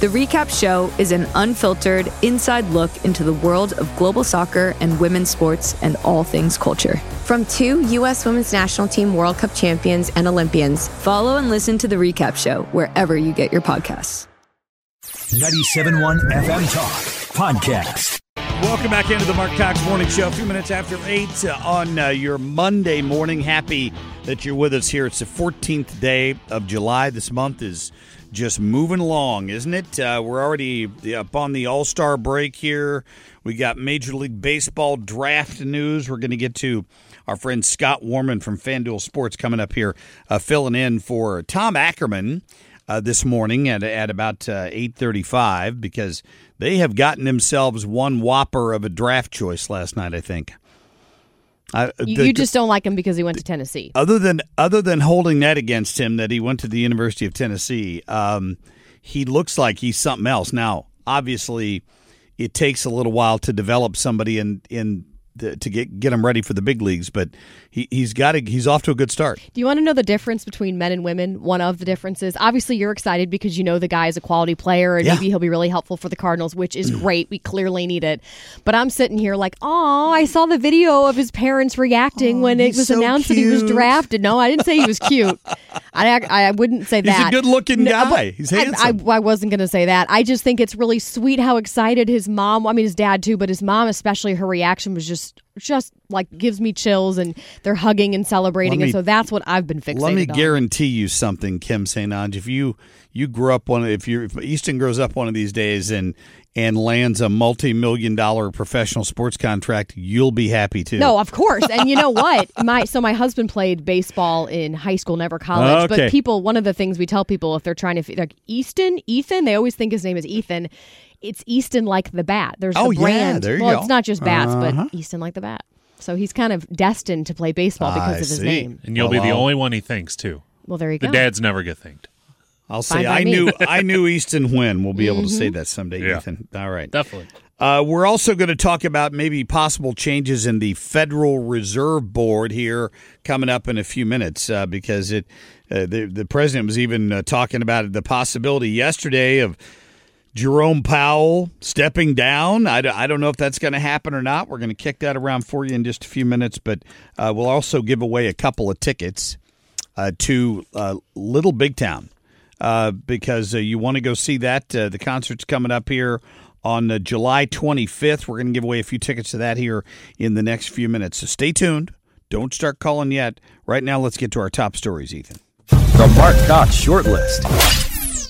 The Recap Show is an unfiltered, inside look into the world of global soccer and women's sports and all things culture. From 2 U.S. Women's National Team World Cup champions and Olympians. Follow and listen to The Recap Show wherever you get your podcasts. 97.1 FM Talk Podcast. Welcome back into the Mark Cox Morning Show. A few minutes after 8 on your Monday morning. Happy that you're with us here. It's the 14th day of July. This month is just moving along, isn't it? We're already up on the All-Star break here. We got Major League Baseball draft news. We're going to get to our friend Scott Warman from FanDuel Sports coming up here, filling in for Tom Ackerman this morning at about 8:35 because they have gotten themselves one whopper of a draft choice last night, I think. You just don't like him because he went to Tennessee. Other than holding that against him, that he went to the University of Tennessee, he looks like he's something else. Now, obviously, it takes a little while to develop somebody to get him ready for the big leagues, but he's off to a good start. Do you want to know the difference between men and women? One of the differences, obviously you're excited because you know the guy is a quality player and maybe he'll be really helpful for the Cardinals, which is great. We clearly need it. But I'm sitting here like, I saw the video of his parents reacting when it was so announced cute that he was drafted. No, I didn't say he was cute. I wouldn't say that. He's a good-looking guy. He's handsome. I wasn't going to say that. I just think it's really sweet how excited his mom, his dad too, but his mom especially, her reaction was just like gives me chills, and they're hugging and celebrating, and so that's what I've been fixated on. Let me guarantee you something, Kim St. Ange. If you grew up if Easton grows up one of these days and lands a multi-million-dollar professional sports contract, you'll be happy too. No, of course. And you know what? My husband played baseball in high school, never college. Okay. But one of the things we tell people if they're trying to Ethan, they always think his name is Ethan. It's Easton like the bat. There's the brand. There you go. It's not just bats, but Easton like the bat. So he's kind of destined to play baseball because of his name. And you'll be the only one he thinks too. Well, there you go. The dads never get thanked. I'll say I knew Easton when. We'll be able to say that someday, Ethan. All right. Definitely. We're also going to talk about maybe possible changes in the Federal Reserve Board here coming up in a few minutes because the president was even talking about the possibility yesterday of Jerome Powell stepping down. I don't know if that's going to happen or not. We're going to kick that around for you in just a few minutes, but we'll also give away a couple of tickets to Little Big Town because you want to go see that. The concert's coming up here on July 25th. We're going to give away a few tickets to that here in the next few minutes. So stay tuned. Don't start calling yet. Right now, let's get to our top stories, Ethan. The Mark Cox Shortlist.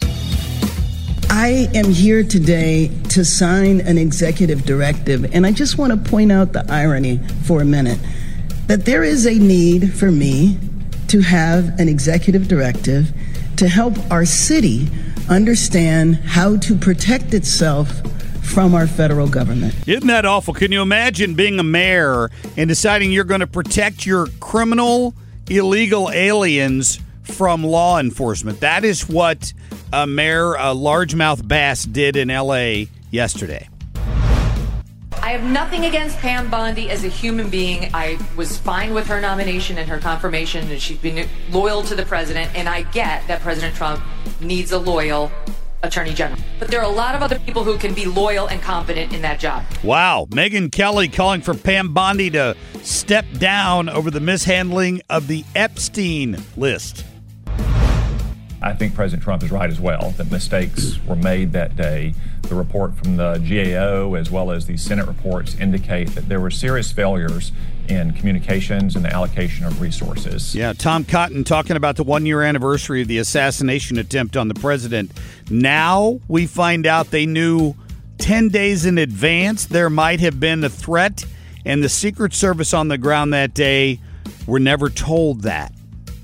I am here today to sign an executive directive, and I just want to point out the irony for a minute, that there is a need for me to have an executive directive to help our city understand how to protect itself from our federal government. Isn't that awful? Can you imagine being a mayor and deciding you're going to protect your criminal, illegal aliens from law enforcement? That is what Mayor Largemouth Bass did in L.A. yesterday. I have nothing against Pam Bondi as a human being. I was fine with her nomination and her confirmation, and she's been loyal to the president, and I get that President Trump needs a loyal attorney general. But there are a lot of other people who can be loyal and competent in that job. Wow. Megyn Kelly calling for Pam Bondi to step down over the mishandling of the Epstein list. I think President Trump is right as well, that mistakes were made that day. The report from the GAO as well as the Senate reports indicate that there were serious failures in communications and the allocation of resources. Yeah, Tom Cotton talking about the one-year anniversary of the assassination attempt on the president. Now we find out they knew 10 days in advance there might have been a threat, and the Secret Service on the ground that day were never told that.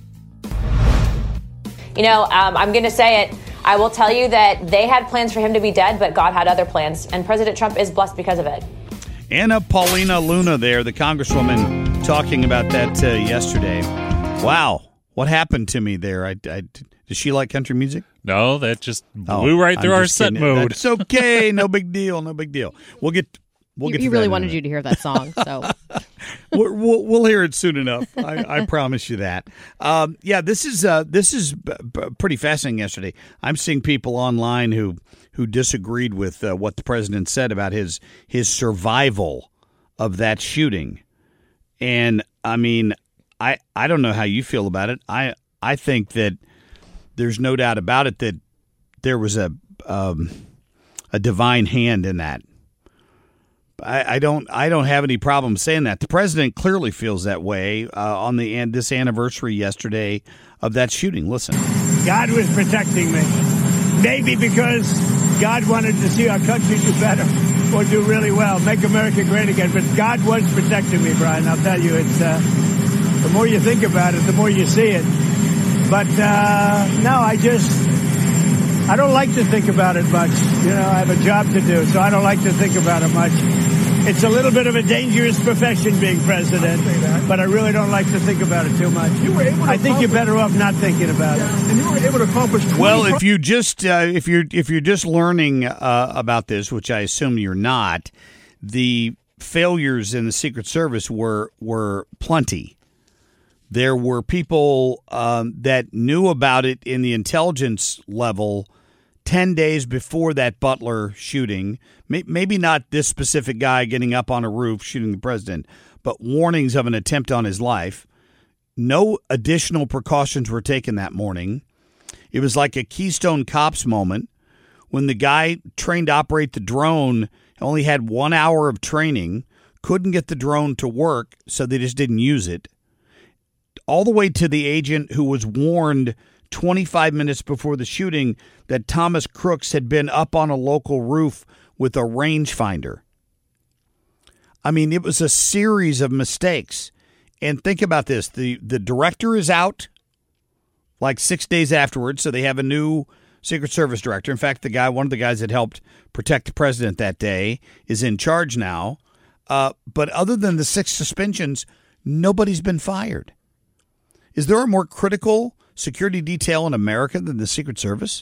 You know, I'm going to say it. I will tell you that they had plans for him to be dead, but God had other plans, and President Trump is blessed because of it. Anna Paulina Luna there, the congresswoman, talking about that yesterday. Wow, what happened to me there? Does she like country music? No, that just blew right through our set mode. It's okay, no big deal, no big deal. We'll get he really wanted you to hear that song, so we'll hear it soon enough. I promise you that. Yeah, this is pretty fascinating. Yesterday, I'm seeing people online who who disagreed with what the president said about his survival of that shooting. And, I mean, I don't know how you feel about it. I think that there's no doubt about it that there was a divine hand in that. I don't have any problem saying that. The president clearly feels that way on this anniversary yesterday of that shooting. Listen. God was protecting me. Maybe because God wanted to see our country do better or do really well, make America great again. But God was protecting me, Brian. I'll tell you, it's the more you think about it, the more you see it. But no, I don't like to think about it much. You know, I have a job to do, so I don't like to think about it much. It's a little bit of a dangerous profession being president, but I really don't like to think about it too much. I think you're better off not thinking about it. And you were able to accomplish. Well, if you just if you're just learning about this, which I assume you're not, the failures in the Secret Service were plenty. There were people that knew about it in the intelligence level 10 days before that Butler shooting. Maybe not this specific guy getting up on a roof shooting the president, but warnings of an attempt on his life. No additional precautions were taken that morning. It was like a Keystone Cops moment when the guy trained to operate the drone only had 1 hour of training, couldn't get the drone to work, so they just didn't use it. All the way to the agent who was warned 25 minutes before the shooting that Thomas Crooks had been up on a local roof with a rangefinder. I mean, it was a series of mistakes. And think about this. The director is out like 6 days afterwards, so they have a new Secret Service director. In fact, one of the guys that helped protect the president that day is in charge now. But other than the 6 suspensions, nobody's been fired. Is there a more critical security detail in America than the Secret Service?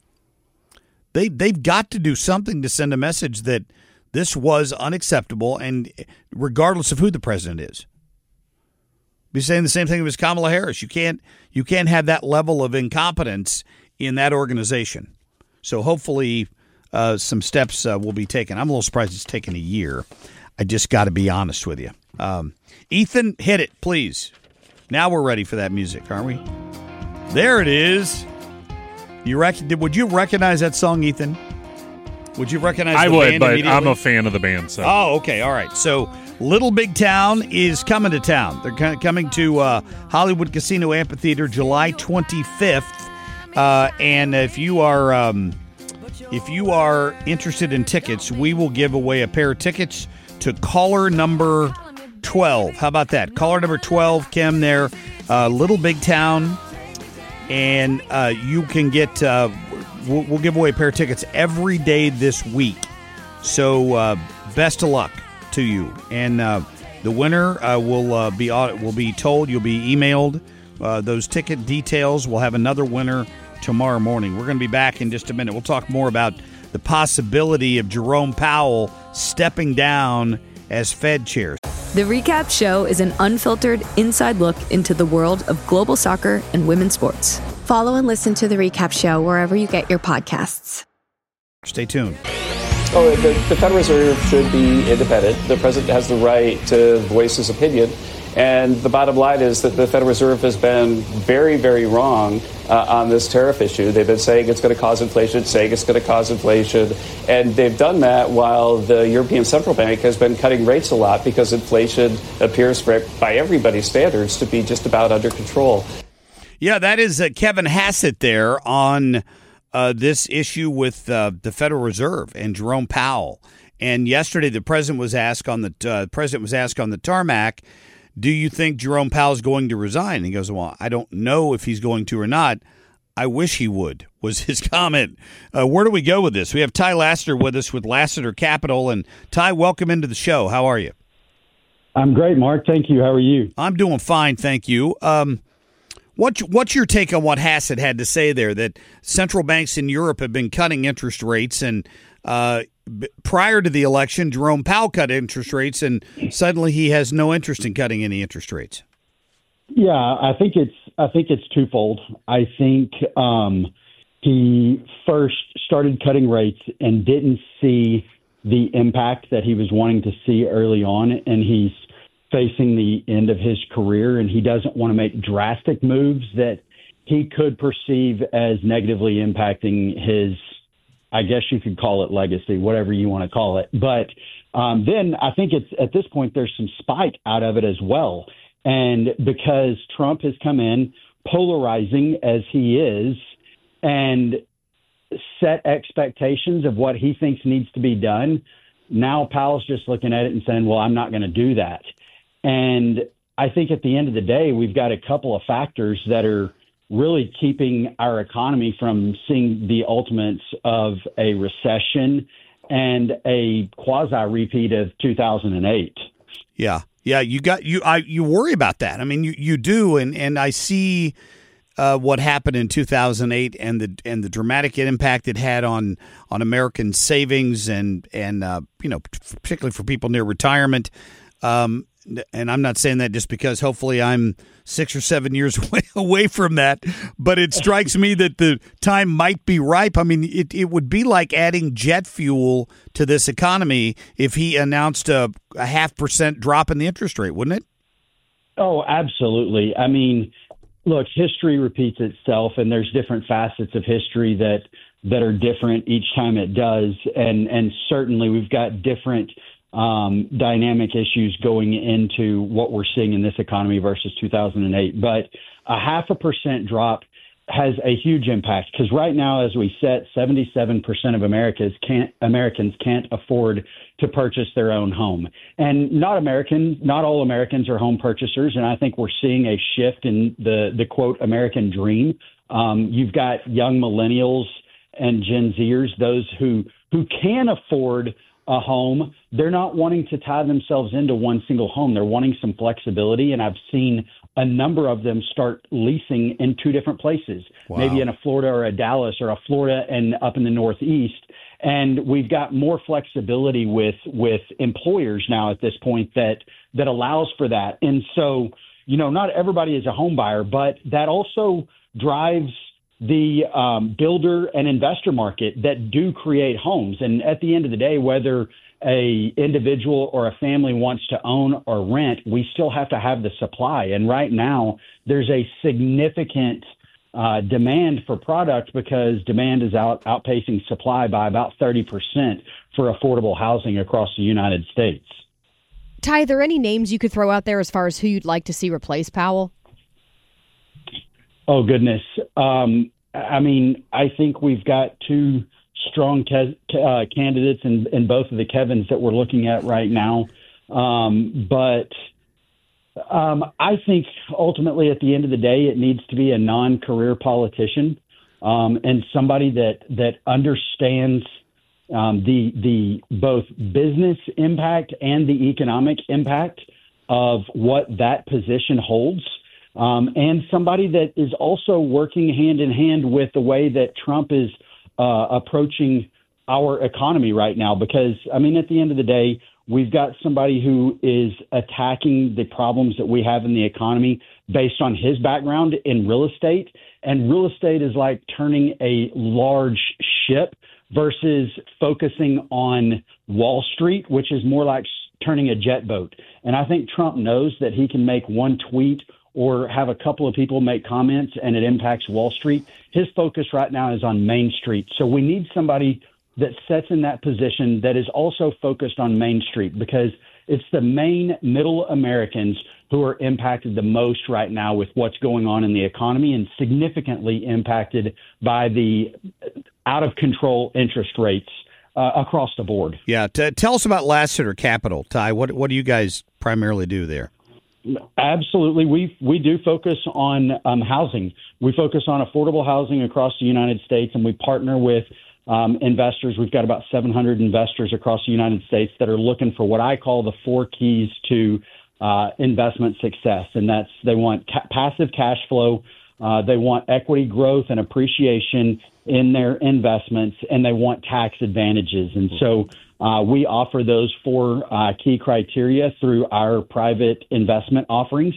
They've got to do something to send a message that this was unacceptable, and regardless of who the president is. Be saying the same thing as Kamala Harris. You can't have that level of incompetence in that organization. So hopefully some steps will be taken. I'm a little surprised it's taken a year. I just got to be honest with you. Ethan, hit it, please. Now we're ready for that music, aren't we? There it is. Would you recognize that song, Ethan? Would you recognize the band immediately? I'm a fan of the band. So. Oh, okay. All right. So Little Big Town is coming to town. They're coming to Hollywood Casino Amphitheater July 25th. And if you are interested in tickets, we will give away a pair of tickets to caller number 12. How about that? Caller number 12, Kim, there. Little Big Town. And you can get, we'll give away a pair of tickets every day this week. So best of luck to you. And the winner will be told, you'll be emailed those ticket details. We'll have another winner tomorrow morning. We're going to be back in just a minute. We'll talk more about the possibility of Jerome Powell stepping down as Fed chair. The Recap Show is an unfiltered, inside look into the world of global soccer and women's sports. Follow and listen to The Recap Show wherever you get your podcasts. Stay tuned. Oh, the Federal Reserve should be independent. The president has the right to voice his opinion. And the bottom line is that the Federal Reserve has been very, very wrong on this tariff issue. They've been saying it's going to cause inflation, and they've done that while the European Central Bank has been cutting rates a lot because inflation appears, by everybody's standards, to be just about under control. Yeah, that is Kevin Hassett there on this issue with the Federal Reserve and Jerome Powell. And yesterday, the president was asked on the tarmac, do you think Jerome Powell is going to resign? And he goes, well, I don't know if he's going to or not. I wish he would, was his comment. Where do we go with this? We have Ty Lassiter with us with Lassiter Capital. And Ty, welcome into the show. How are you? I'm great, Mark. Thank you. How are you? I'm doing fine, thank you. What's your take on what Hassett had to say there, that central banks in Europe have been cutting interest rates, and prior to the election, Jerome Powell cut interest rates, and suddenly he has no interest in cutting any interest rates? Yeah, I think it's twofold. I think he first started cutting rates and didn't see the impact that he was wanting to see early on, and he's facing the end of his career, and he doesn't want to make drastic moves that he could perceive as negatively impacting his, I guess you could call it legacy, whatever you want to call it. But then I think it's at this point there's some spite out of it as well. And because Trump has come in polarizing as he is and set expectations of what he thinks needs to be done, now Powell's just looking at it and saying, well, I'm not going to do that. And I think at the end of the day, we've got a couple of factors that are really keeping our economy from seeing the ultimates of a recession and a quasi-repeat of 2008. Yeah. Yeah, you worry about that. I mean, you do, and I see what happened in 2008 and the dramatic impact it had on American savings and particularly for people near retirement. And I'm not saying that just because hopefully I'm 6 or 7 years away from that, but it strikes me that the time might be ripe. I mean, it would be like adding jet fuel to this economy if he announced a 0.5% drop in the interest rate, wouldn't it? Oh, absolutely. I mean, look, history repeats itself, and there's different facets of history that are different each time it does. And certainly we've got different dynamic issues going into what we're seeing in this economy versus 2008. But a 0.5% drop has a huge impact because right now, as we said, 77% of Americans can't afford to purchase their own home. And not all Americans are home purchasers. And I think we're seeing a shift in the quote, American dream. You've got young millennials and Gen Zers, those who can afford a home. They're not wanting to tie themselves into one single home. They're wanting some flexibility. And I've seen a number of them start leasing in two different places, maybe in a Florida or a Dallas or a Florida and up in the Northeast. And we've got more flexibility with employers now at this point that allows for that. And so, not everybody is a home buyer, but that also drives the builder and investor market that do create homes. And at the end of the day, whether a individual or a family wants to own or rent, we still have to have the supply. And right now, there's a significant demand for product because demand is outpacing supply by about 30% for affordable housing across the United States. Ty, are there any names you could throw out there as far as who you'd like to see replace Powell? Oh, goodness. I mean, I think we've got two strong candidates in both of the Kevins that we're looking at right now. But I think ultimately at the end of the day, it needs to be a non-career politician and somebody that understands the both business impact and the economic impact of what that position holds. And somebody that is also working hand in hand with the way that Trump is approaching our economy right now. Because, I mean, at the end of the day, we've got somebody who is attacking the problems that we have in the economy based on his background in real estate. And real estate is like turning a large ship versus focusing on Wall Street, which is more like turning a jet boat. And I think Trump knows that he can make one tweet or have a couple of people make comments and it impacts Wall Street. His focus right now is on Main Street. So we need somebody that sits in that position that is also focused on Main Street because it's the main middle Americans who are impacted the most right now with what's going on in the economy and significantly impacted by the out-of-control interest rates across the board. Yeah. Tell us about Lassiter Capital, Ty. What do you guys primarily do there? Absolutely. We do focus on housing. We focus on affordable housing across the United States, and we partner with investors. We've got about 700 investors across the United States that are looking for what I call the 4 keys to investment success, and that's they want passive cash flow, they want equity growth and appreciation in their investments, and they want tax advantages. And so we offer those 4 key criteria through our private investment offerings.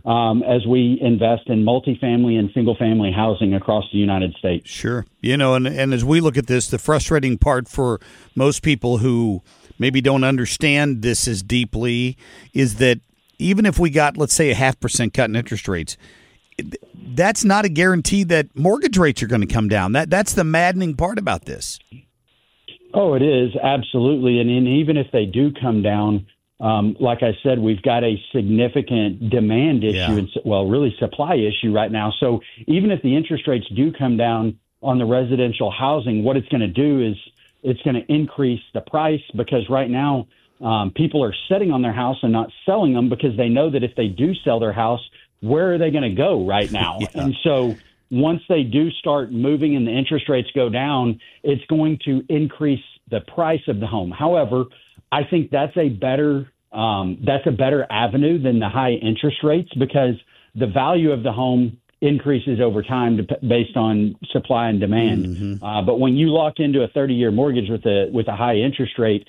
as we invest in multifamily and single-family housing across the United States. Sure. And as we look at this, the frustrating part for most people who maybe don't understand this as deeply is that even if we got, let's say, a 0.5% cut in interest rates, that's not a guarantee that mortgage rates are going to come down. That's the maddening part about this. Oh, it is, absolutely. And even if they do come down, like I said, we've got a significant demand issue, really supply issue right now. So even if the interest rates do come down on the residential housing, what it's going to do is it's going to increase the price, because right now people are sitting on their house and not selling them because they know that if they do sell their house, where are they going to go right now? And so once they do start moving and the interest rates go down, it's going to increase the price of the home. However, I think that's a better avenue than the high interest rates, because the value of the home increases over time based on supply and demand. Mm-hmm. But when you lock into a 30-year mortgage with a high interest rate,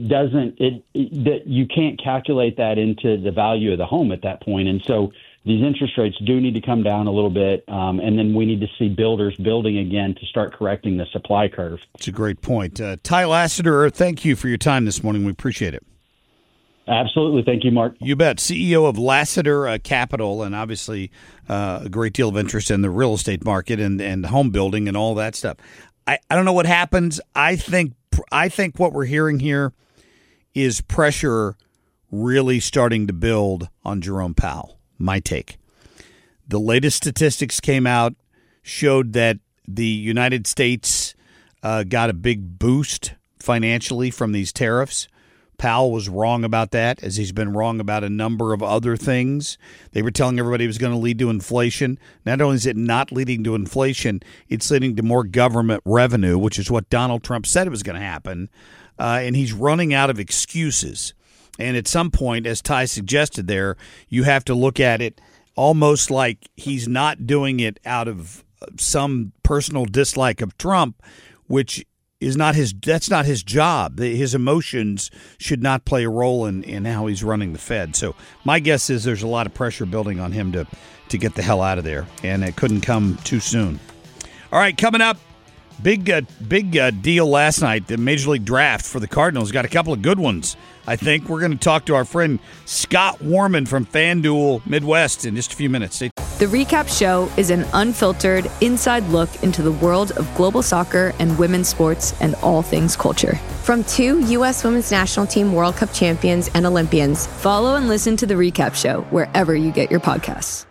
you can't calculate that into the value of the home at that point. And so these interest rates do need to come down a little bit, and then we need to see builders building again to start correcting the supply curve. It's a great point. Ty Lassiter, thank you for your time this morning. We appreciate it. Absolutely. Thank you, Mark. You bet. CEO of Lassiter Capital, and obviously a great deal of interest in the real estate market and home building and all that stuff. I don't know what happens. I think what we're hearing here is pressure really starting to build on Jerome Powell. My take. The latest statistics came out, showed that the United States got a big boost financially from these tariffs. Powell was wrong about that, as he's been wrong about a number of other things. They were telling everybody it was going to lead to inflation. Not only is it not leading to inflation, it's leading to more government revenue, which is what Donald Trump said it was going to happen. And he's running out of excuses. And at some point, as Ty suggested there, you have to look at it almost like he's not doing it out of some personal dislike of Trump, which is that's not his job. His emotions should not play a role in how he's running the Fed. So my guess is there's a lot of pressure building on him to get the hell out of there, and it couldn't come too soon. All right, coming up, big deal last night, the Major League Draft for the Cardinals. Got a couple of good ones. I think we're going to talk to our friend Scott Warman from FanDuel Midwest in just a few minutes. The Recap Show is an unfiltered, inside look into the world of global soccer and women's sports and all things culture. From 2 U.S. Women's National Team World Cup champions and Olympians. Follow and listen to The Recap Show wherever you get your podcasts.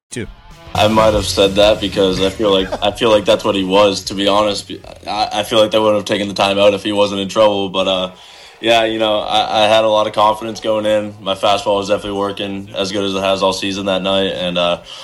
I might have said that because I feel like that's what he was, to be honest. I feel like they wouldn't have taken the time out if he wasn't in trouble, but yeah, I had a lot of confidence going in. My fastball was definitely working as good as it has all season that night, and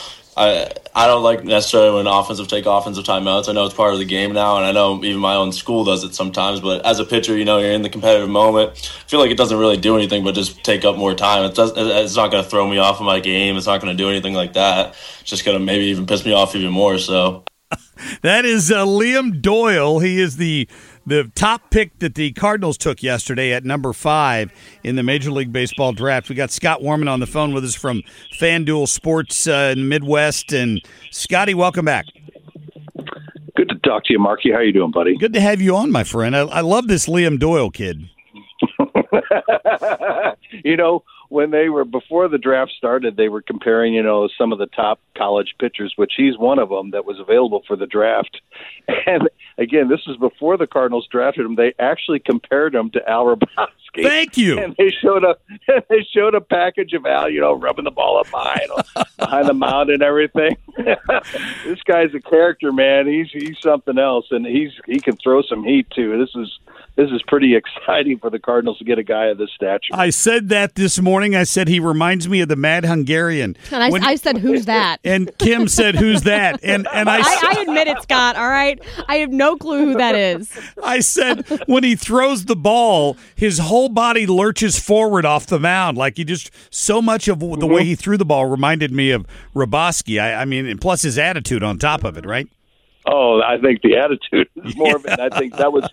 I don't like necessarily when offensive timeouts. I know it's part of the game now, and I know even my own school does it sometimes, but as a pitcher, you're in the competitive moment. I feel like it doesn't really do anything but just take up more time. It's not going to throw me off of my game. It's not going to do anything like that. It's just going to maybe even piss me off even more, so. That is Liam Doyle. He is the top pick that the Cardinals took yesterday at number 5 in the Major League Baseball draft. We got Scott Warman on the phone with us from FanDuel Sports in the Midwest. And Scotty, welcome back. Good to talk to you, Marky. How you doing, buddy? Good to have you on, my friend. I love this Liam Doyle kid. When before the draft started, they were comparing, some of the top college pitchers, which he's one of them that was available for the draft. And again, this was before the Cardinals drafted him. They actually compared him to Al Hrabosky. Thank you. And they showed a package of Al, rubbing the ball up behind the mound and everything. This guy's a character, man. He's something else, and he can throw some heat too. This is pretty exciting for the Cardinals to get a guy of this stature. I said that this morning. I said he reminds me of the Mad Hungarian. And I said, who's that? And Kim said, who's that? And I admit it, Scott, all right? I have no clue who that is. I said, when he throws the ball, his whole body lurches forward off the mound. Like so much of the way he threw the ball reminded me of Hrabosky. I mean, and plus his attitude on top of it, right? Oh, I think the attitude is more of it. I think that was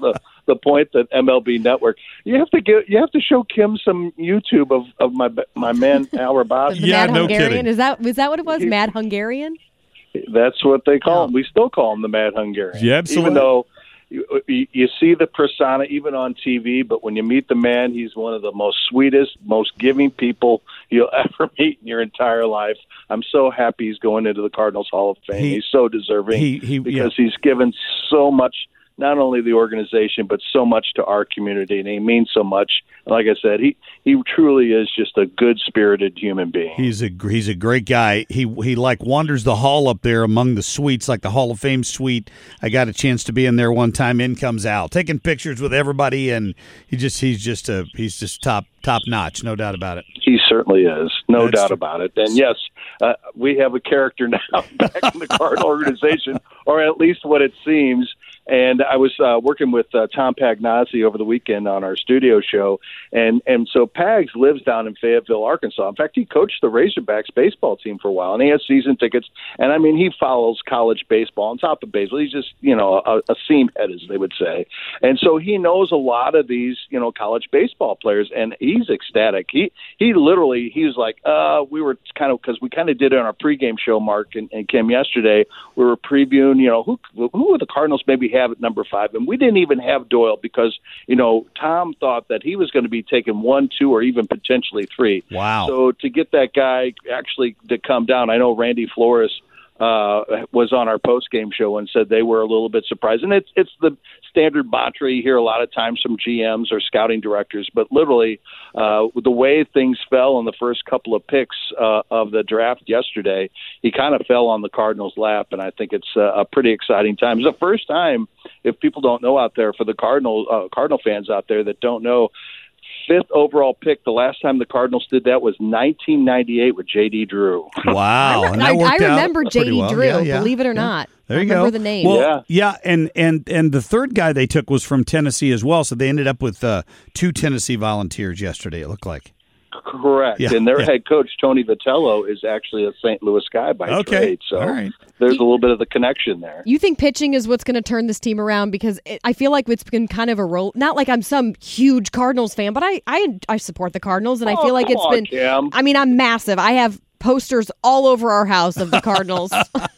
the point that MLB Network. You have to show Kim some YouTube of my man Al Rabasi. Mad Hungarian. Is that what it was? Mad Hungarian. That's what they call him. We still call him the Mad Hungarian. Yeah, absolutely. Even though you see the persona even on TV, but when you meet the man, he's one of the most sweetest, most giving people you'll ever meet in your entire life. I'm so happy he's going into the Cardinals Hall of Fame. He's so deserving because he's given so much, not only the organization, but so much to our community, and he means so much. Like I said, he truly is just a good-spirited human being. He's a great guy. He like wanders the hall up there among the suites, like the Hall of Fame suite. I got a chance to be in there one time. In comes Al, taking pictures with everybody, and he's just top notch, no doubt about it. He certainly is, no doubt about it. And yes, we have a character now back in the Cardinal organization, or at least what it seems. And I was working with Tom Pagnozzi over the weekend on our studio show, and so Pags lives down in Fayetteville, Arkansas. In fact, he coached the Razorbacks baseball team for a while, and he has season tickets. And I mean, he follows college baseball on top of baseball. He's just a seam head, as they would say, and so he knows a lot of these college baseball players, and he's ecstatic. He was like, we were because we kind of did it on our pregame show, Mark and Kim, yesterday. We were previewing, who are the Cardinals maybe have at number 5, and we didn't even have Doyle because Tom thought that he was going to be taking 1, 2, or even potentially 3. Wow! So to get that guy actually to come down, I know Randy Flores was on our post-game show and said they were a little bit surprised. And it's the standard mantra you hear a lot of times from GMs or scouting directors, but literally the way things fell in the first couple of picks of the draft yesterday, he kind of fell on the Cardinals' lap, and I think it's a pretty exciting time. It's the first time, if people don't know out there, for the Cardinal fans out there that don't know, 5th overall pick. The last time the Cardinals did that was 1998 with J.D. Drew. Wow. I remember J.D. well. Drew, believe it or not. There you I remember go. the name. Well, and the third guy they took was from Tennessee as well, so they ended up with 2 Tennessee Volunteers yesterday, it looked like. Correct. Yeah, and their head coach, Tony Vitello, is actually a St. Louis guy by trade. So there's a little bit of the connection there. You think pitching is what's going to turn this team around? Because I feel like it's been kind of a role. Not like I'm some huge Cardinals fan, but I support the Cardinals, and I feel like it's been. Kim. I mean, I'm massive. I have posters all over our house of the Cardinals.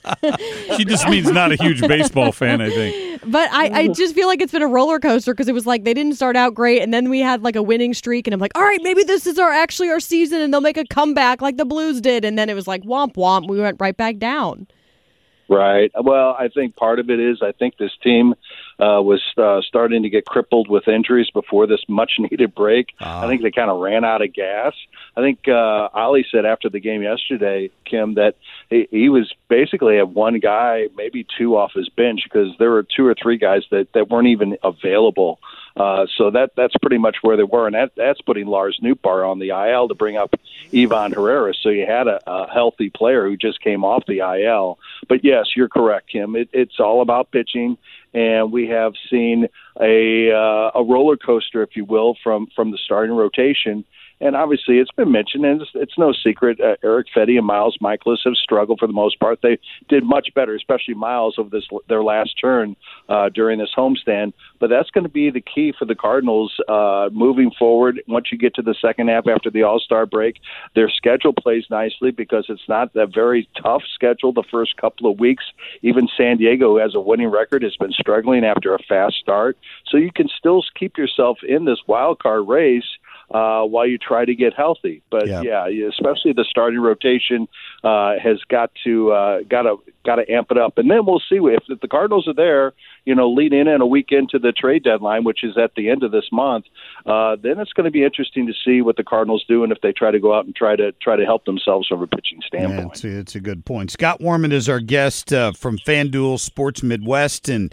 She just means not a huge baseball fan, I think. But I just feel like it's been a roller coaster because it was like they didn't start out great, and then we had like a winning streak, and I'm like, all right, maybe this is actually our season, and they'll make a comeback like the Blues did, and then it was like womp womp, we went right back down. Right. Well, I think part of it is I think this team was starting to get crippled with injuries before this much-needed break. I think they kind of ran out of gas. I think Ollie said after the game yesterday, Kim, that he was basically had one guy, maybe 2 off his bench because there were 2 or 3 guys that weren't even available. So that's pretty much where they were, and that's putting Lars Nootbaar on the IL to bring up Ivan Herrera. So you had a healthy player who just came off the IL. But yes, you're correct, Kim. It's all about pitching, and we have seen a roller coaster, if you will, from the starting rotation. And obviously, it's been mentioned, and it's no secret, Eric Fedde and Miles Michaelis have struggled for the most part. They did much better, especially Miles, over their last turn during this homestand. But that's going to be the key for the Cardinals moving forward. Once you get to the second half after the All-Star break, their schedule plays nicely because it's not a very tough schedule the first couple of weeks. Even San Diego, who has a winning record, has been struggling after a fast start. So you can still keep yourself in this wild card race while you try to get healthy. But yeah, especially the starting rotation has got to amp it up. And then we'll see if the Cardinals are there, leading in a week into the trade deadline, which is at the end of this month. Then it's going to be interesting to see what the Cardinals do and if they try to go out and try to help themselves from a pitching standpoint. Yeah, it's a good point. Scott Warman is our guest from FanDuel Sports Midwest, and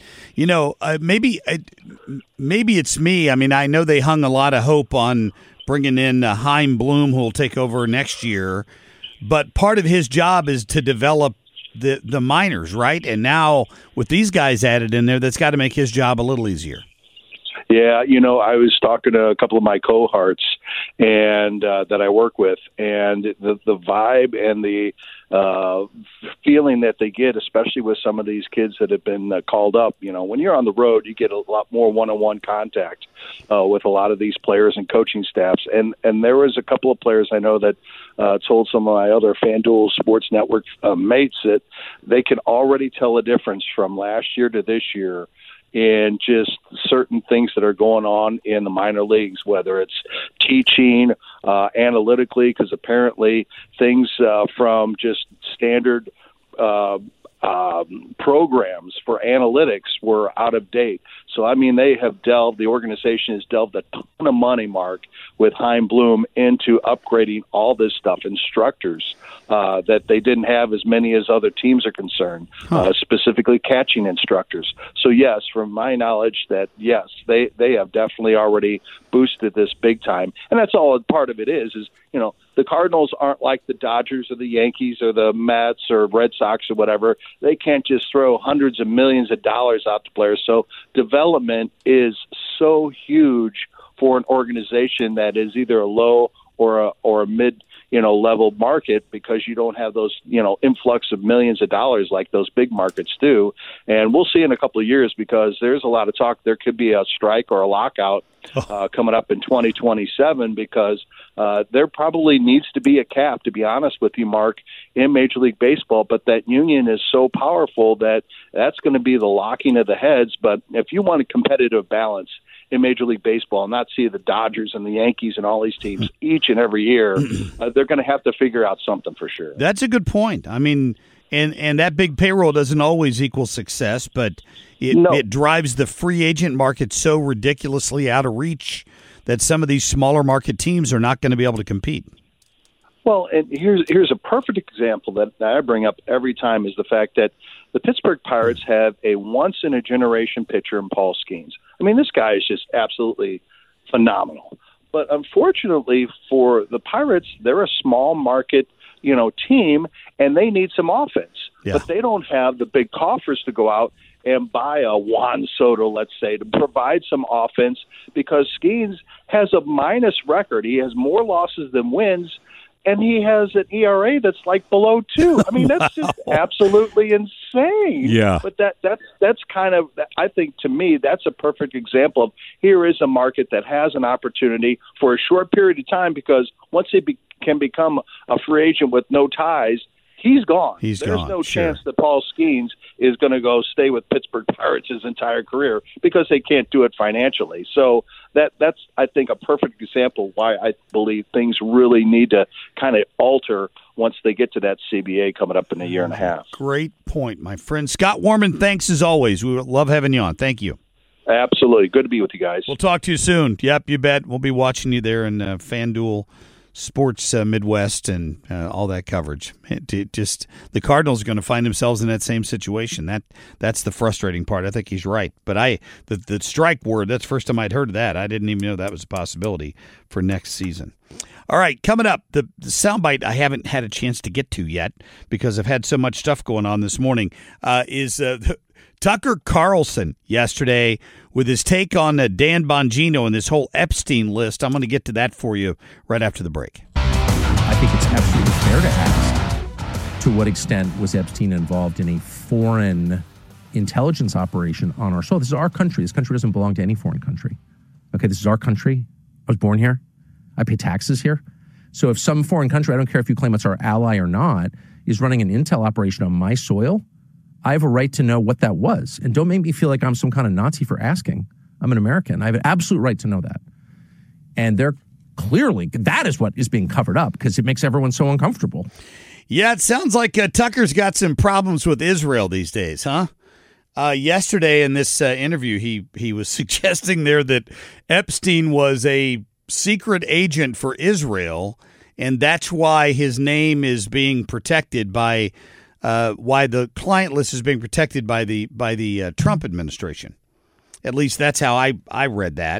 maybe it's me. I mean, I know they hung a lot of hope on bringing in Chaim Bloom, who will take over next year, but part of his job is to develop the minors, right? And now with these guys added in there, that's got to make his job a little easier. Yeah, I was talking to a couple of my cohorts, and that I work with, and the vibe and the feeling that they get, especially with some of these kids that have been called up. When you're on the road, you get a lot more one-on-one contact with a lot of these players and coaching staffs. And there was a couple of players I know that told some of my other FanDuel Sports Network mates that they can already tell a difference from last year to this year in just certain things that are going on in the minor leagues, whether it's teaching analytically, because apparently things from just standard programs for analytics were out of date. So, the organization has delved a ton of money, Mark, with Chaim Bloom into upgrading all this stuff, instructors that they didn't have as many as other teams are concerned, specifically catching instructors. So, yes, from my knowledge, they have definitely already boosted this big time. And that's all part of it is the Cardinals aren't like the Dodgers or the Yankees or the Mets or Red Sox or whatever. They can't just throw hundreds of millions of dollars out to players. So development is so huge for an organization that is either a low or a mid level market, because you don't have those influx of millions of dollars like those big markets do. And we'll see in a couple of years, because there's a lot of talk there could be a strike or a lockout coming up in 2027, because there probably needs to be a cap, to be honest with you, Mark, in Major League Baseball. But that union is so powerful that that's going to be the locking of the heads. But if you want a competitive balance in Major League Baseball and not see the Dodgers and the Yankees and all these teams each and every year, they're going to have to figure out something for sure. That's a good point. And that big payroll doesn't always equal success, but it drives the free agent market so ridiculously out of reach that some of these smaller market teams are not going to be able to compete. Well, and here's a perfect example that I bring up every time, is the fact that the Pittsburgh Pirates have a once-in-a-generation pitcher in Paul Skeens. This guy is just absolutely phenomenal. But unfortunately for the Pirates, they're a small market, team, and they need some offense. Yeah. But they don't have the big coffers to go out and buy a Juan Soto, let's say, to provide some offense, because Skeens has a minus record. He has more losses than wins, and he has an ERA that's like below 2. That's just absolutely insane. Yeah. But that's kind of, I think, to me, that's a perfect example of, here is a market that has an opportunity for a short period of time, because once he can become a free agent with no ties, he's gone. There's no chance that Paul Skeens is going to go stay with Pittsburgh Pirates his entire career, because they can't do it financially. So that's, I think, a perfect example why I believe things really need to kind of alter once they get to that CBA coming up in a year and a half. Great point, my friend. Scott Warman, thanks as always. We love having you on. Thank you. Absolutely. Good to be with you guys. We'll talk to you soon. Yep, you bet. We'll be watching you there in FanDuel Sports Midwest and all that coverage. Just the Cardinals are going to find themselves in that same situation. That's the frustrating part. I think he's right. But the strike word, that's the first time I'd heard of that. I didn't even know that was a possibility for next season. All right, coming up, the soundbite I haven't had a chance to get to yet because I've had so much stuff going on this morning is Tucker Carlson yesterday with his take on Dan Bongino and this whole Epstein list. I'm going to get to that for you right after the break. I think it's absolutely fair to ask, to what extent was Epstein involved in a foreign intelligence operation on our soil? This is our country. This country doesn't belong to any foreign country. Okay, this is our country. I was born here. I pay taxes here. So if some foreign country, I don't care if you claim it's our ally or not, is running an intel operation on my soil, I have a right to know what that was. And don't make me feel like I'm some kind of Nazi for asking. I'm an American. I have an absolute right to know that. And they're clearly, that is what is being covered up because it makes everyone so uncomfortable. Yeah, it sounds like Tucker's got some problems with Israel these days, huh? Yesterday in this interview, he was suggesting there that Epstein was a secret agent for Israel, and that's why his name is being protected by why the client list is being protected by the Trump administration. At least that's how I read that.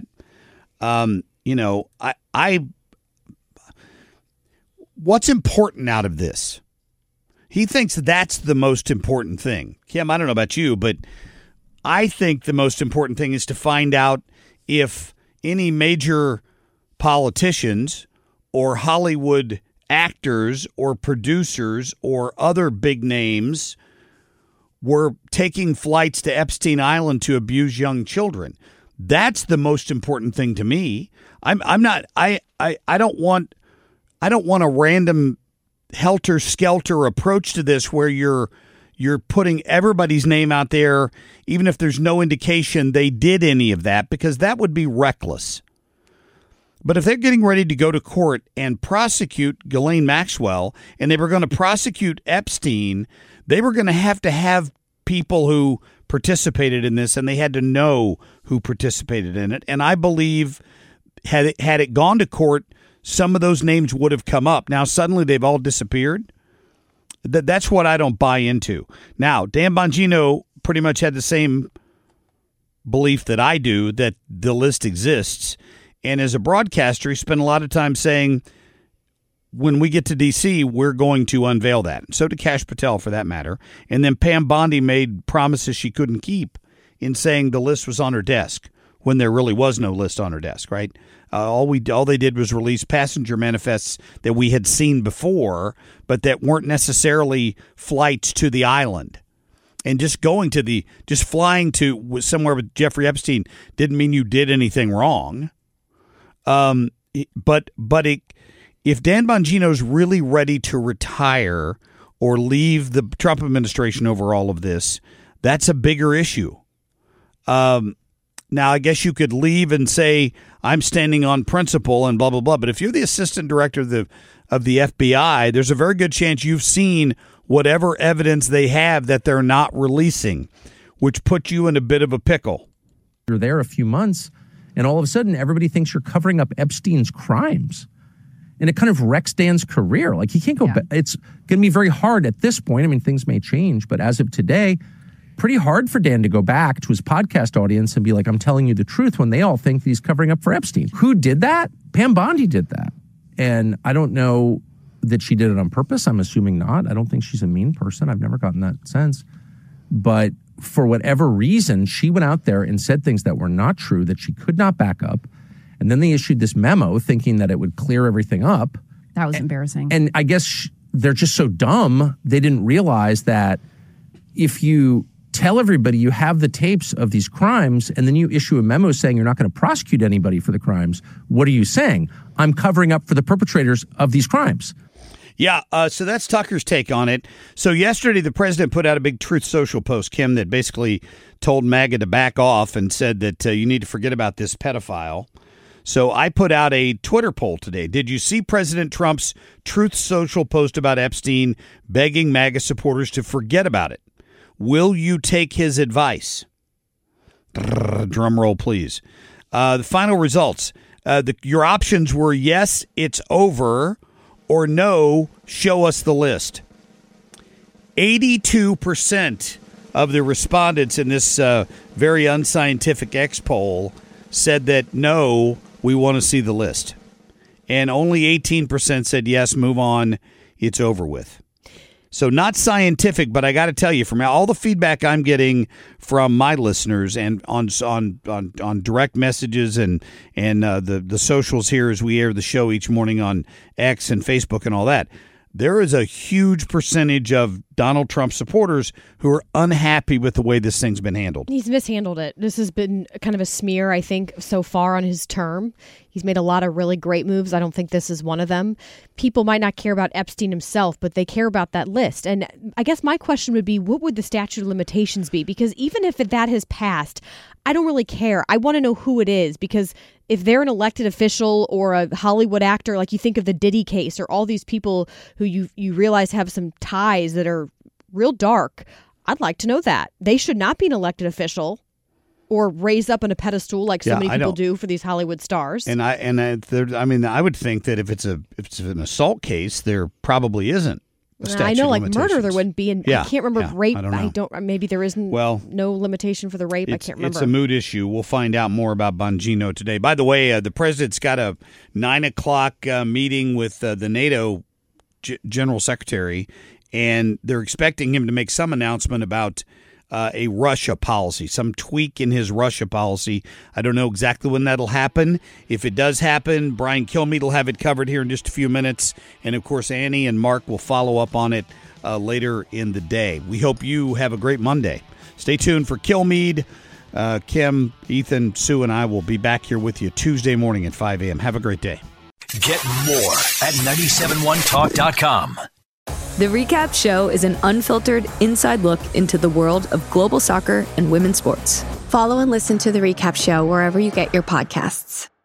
What's important out of this? He thinks that's the most important thing. Kim, I don't know about you, but I think the most important thing is to find out if any major politicians or Hollywood actors or producers or other big names were taking flights to Epstein Island to abuse young children. That's the most important thing to me. I don't want a random helter-skelter approach to this where you're putting everybody's name out there, even if there's no indication they did any of that, because that would be reckless. But if they're getting ready to go to court and prosecute Ghislaine Maxwell, and they were going to prosecute Epstein, they were going to have people who participated in this, and they had to know who participated in it. And I believe had it gone to court, some of those names would have come up. Now, suddenly they've all disappeared. That's what I don't buy into. Now, Dan Bongino pretty much had the same belief that I do, that the list exists. And as a broadcaster, he spent a lot of time saying, when we get to D.C., we're going to unveil that. So did Kash Patel, for that matter. And then Pam Bondi made promises she couldn't keep in saying the list was on her desk when there really was no list on her desk, right? All they did was release passenger manifests that we had seen before, but that weren't necessarily flights to the island. And just flying to somewhere with Jeffrey Epstein didn't mean you did anything wrong. If Dan Bongino's really ready to retire or leave the Trump administration over all of this, that's a bigger issue. Now, I guess you could leave and say, I'm standing on principle and blah, blah, blah. But if you're the assistant director of the FBI, there's a very good chance you've seen whatever evidence they have that they're not releasing, which puts you in a bit of a pickle. You're there a few months, and all of a sudden, everybody thinks you're covering up Epstein's crimes. And it kind of wrecks Dan's career. Like, he can't go back. It's going to be very hard at this point. I mean, things may change, but as of today, pretty hard for Dan to go back to his podcast audience and be like, I'm telling you the truth, when they all think he's covering up for Epstein. Who did that? Pam Bondi did that. And I don't know that she did it on purpose. I'm assuming not. I don't think she's a mean person. I've never gotten that sense. But for whatever reason, she went out there and said things that were not true, that she could not back up. And then they issued this memo thinking that it would clear everything up. That was embarrassing. And I guess they're just so dumb, they didn't realize that if you tell everybody you have the tapes of these crimes and then you issue a memo saying you're not going to prosecute anybody for the crimes, what are you saying? I'm covering up for the perpetrators of these crimes. Yeah, so that's Tucker's take on it. So yesterday, the president put out a big Truth Social post, Kim, that basically told MAGA to back off and said that you need to forget about this pedophile. So I put out a Twitter poll today. Did you see President Trump's Truth Social post about Epstein begging MAGA supporters to forget about it? Will you take his advice? Drum roll, please. The final results. Your options were yes, it's over, or no, show us the list. 82% of the respondents in this very unscientific X poll said that no, we want to see the list. And only 18% said yes, move on, it's over with. So not scientific, but I got to tell you, from all the feedback I'm getting from my listeners and on direct messages and the socials here as we air the show each morning on X and Facebook and all that, there is a huge percentage of Donald Trump supporters who are unhappy with the way this thing's been handled. He's mishandled it. This has been kind of a smear, I think, so far on his term. He's made a lot of really great moves. I don't think this is one of them. People might not care about Epstein himself, but they care about that list. And I guess my question would be, what would the statute of limitations be? Because even if that has passed, I don't really care. I want to know who it is, because if they're an elected official or a Hollywood actor, like you think of the Diddy case or all these people who you realize have some ties that are real dark, I'd like to know that. They should not be an elected official or raised up on a pedestal like so many people do for these Hollywood stars. And I would think that if it's an assault case, there probably isn't a statute I know, of like limitations. murder, there wouldn't be. I can't remember rape. I don't know. Maybe there isn't. No limitation for the rape. I can't remember. It's a mood issue. We'll find out more about Bongino today. By the way, the president's got a 9:00 meeting with the NATO General Secretary, and they're expecting him to make some announcement about a Russia policy, some tweak in his Russia policy. I don't know exactly when that'll happen. If it does happen, Brian Kilmeade will have it covered here in just a few minutes. And, of course, Annie and Mark will follow up on it later in the day. We hope you have a great Monday. Stay tuned for Kilmeade. Kim, Ethan, Sue, and I will be back here with you Tuesday morning at 5 a.m. Have a great day. Get more at 971talk.com. The Recap Show is an unfiltered inside look into the world of global soccer and women's sports. Follow and listen to The Recap Show wherever you get your podcasts.